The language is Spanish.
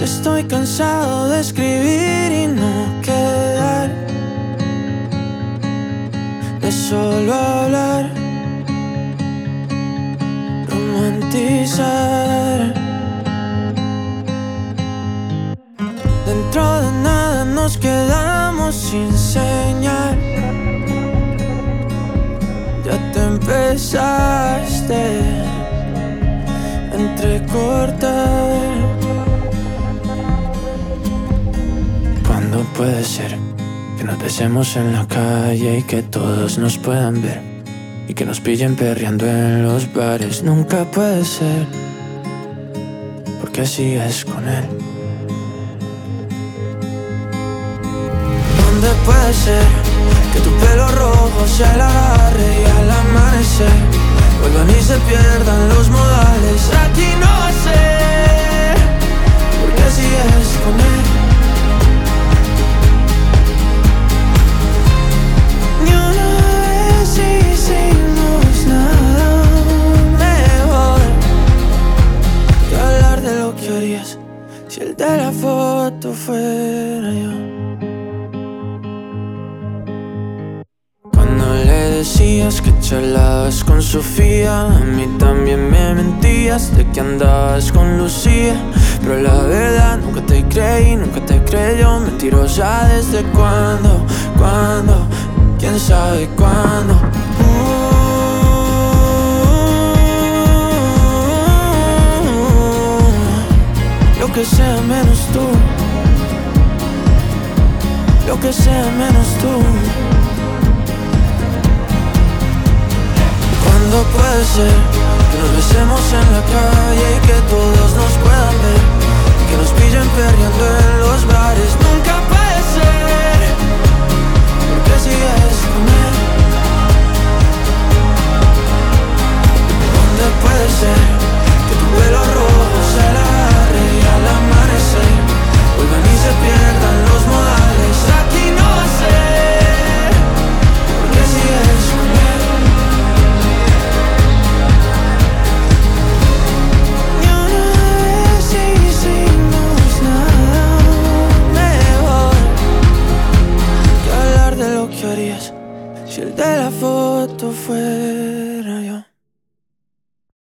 Estoy cansado de escribir y no quedar, de solo hablar, romantizar. Dentro de nada nos quedamos sin señal. Ya te empezaste a entrecortar. ¿Cuándo puede ser que nos besemos en la calle y que todos nos puedan ver? Y que nos pillen perreando en los bares. Nunca puede ser, porque sigues con él. ¿Dónde puede ser que tu pelo rojo se le agarre y al amanecer vuelvan y se pierdan los modales? Aquí no va a ser, porque sigues con él. Ni una vez hicimos nada mejor que hablar de lo que harías si el de la foto fuera yo. Decías que charlabas con Sofía, a mí también me mentías de que andabas con Lucía. Pero la verdad nunca te creí, nunca te creyó. Mentirosa desde cuándo, quién sabe cuándo. Lo que sea menos tú, lo que sea menos tú. ¿Cuándo puede ser